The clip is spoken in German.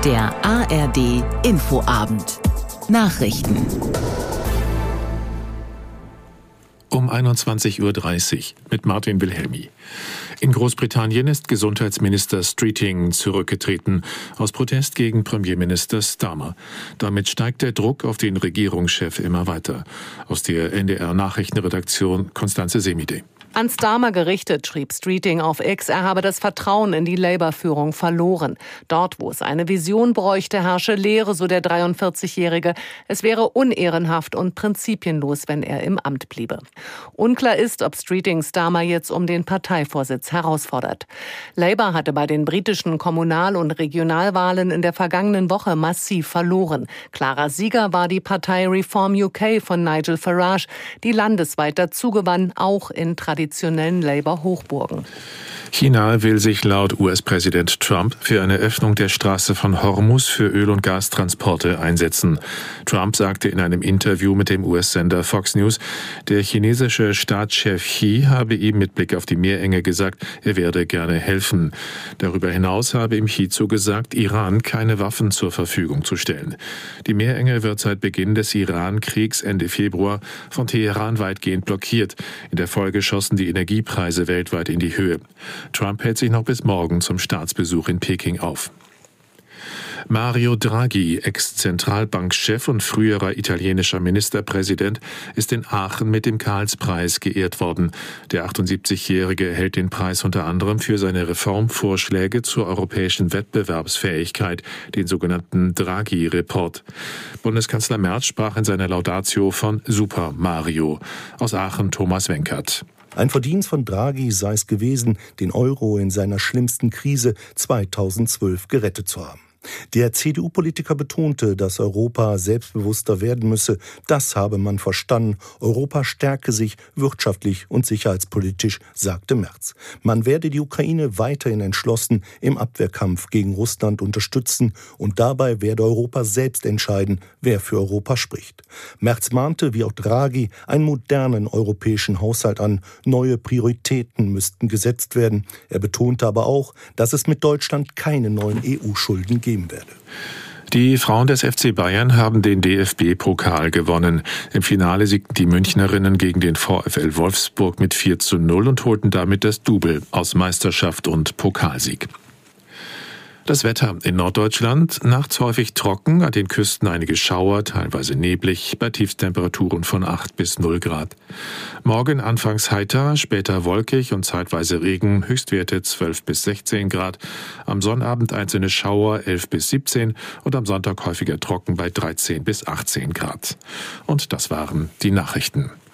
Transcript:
Der ARD Infoabend. Nachrichten. Um 21:30 Uhr mit Martin Wilhelmi. In Großbritannien ist Gesundheitsminister Streeting zurückgetreten, aus Protest gegen Premierminister Starmer. Damit steigt der Druck auf den Regierungschef immer weiter. Aus der NDR-Nachrichtenredaktion Constanze Semide. An Starmer gerichtet schrieb Streeting auf X, er habe das Vertrauen in die Labour-Führung verloren. Dort, wo es eine Vision bräuchte, herrsche Leere, so der 43-Jährige. Es wäre unehrenhaft und prinzipienlos, wenn er im Amt bliebe. Unklar ist, ob Streeting Starmer jetzt um den Parteivorsitz herausfordert. Labour hatte bei den britischen Kommunal- und Regionalwahlen in der vergangenen Woche massiv verloren. Klarer Sieger war die Partei Reform UK von Nigel Farage, die landesweit dazugewann, auch in traditionellen Labour-Hochburgen. China will sich laut US-Präsident Trump für eine Öffnung der Straße von Hormuz für Öl- und Gastransporte einsetzen. Trump sagte in einem Interview mit dem US-Sender Fox News, der chinesische Staatschef Xi habe ihm mit Blick auf die Meerenge gesagt, er werde gerne helfen. Darüber hinaus habe ihm Xi zugesagt, Iran keine Waffen zur Verfügung zu stellen. Die Meerenge wird seit Beginn des Iran-Kriegs Ende Februar von Teheran weitgehend blockiert. In der Folge schossen die Energiepreise weltweit in die Höhe. Trump hält sich noch bis morgen zum Staatsbesuch in Peking auf. Mario Draghi, Ex-Zentralbankchef und früherer italienischer Ministerpräsident, ist in Aachen mit dem Karlspreis geehrt worden. Der 78-Jährige erhält den Preis unter anderem für seine Reformvorschläge zur europäischen Wettbewerbsfähigkeit, den sogenannten Draghi-Report. Bundeskanzler Merz sprach in seiner Laudatio von Super Mario. Aus Aachen Thomas Wenkert. Ein Verdienst von Draghi sei es gewesen, den Euro in seiner schlimmsten Krise 2012 gerettet zu haben. Der CDU-Politiker betonte, dass Europa selbstbewusster werden müsse. Das habe man verstanden. Europa stärke sich wirtschaftlich und sicherheitspolitisch, sagte Merz. Man werde die Ukraine weiterhin entschlossen im Abwehrkampf gegen Russland unterstützen und dabei werde Europa selbst entscheiden, wer für Europa spricht. Merz mahnte, wie auch Draghi, einen modernen europäischen Haushalt an. Neue Prioritäten müssten gesetzt werden. Er betonte aber auch, dass es mit Deutschland keine neuen EU-Schulden geben werde. Die Frauen des FC Bayern haben den DFB-Pokal gewonnen. Im Finale siegten die Münchnerinnen gegen den VfL Wolfsburg mit 4:0 und holten damit das Double aus Meisterschaft und Pokalsieg. Das Wetter in Norddeutschland, nachts häufig trocken, an den Küsten einige Schauer, teilweise neblig, bei Tiefstemperaturen von 8 bis 0 Grad. Morgen anfangs heiter, später wolkig und zeitweise Regen, Höchstwerte 12 bis 16 Grad. Am Sonnabend einzelne Schauer 11 bis 17 und am Sonntag häufiger trocken bei 13 bis 18 Grad. Und das waren die Nachrichten.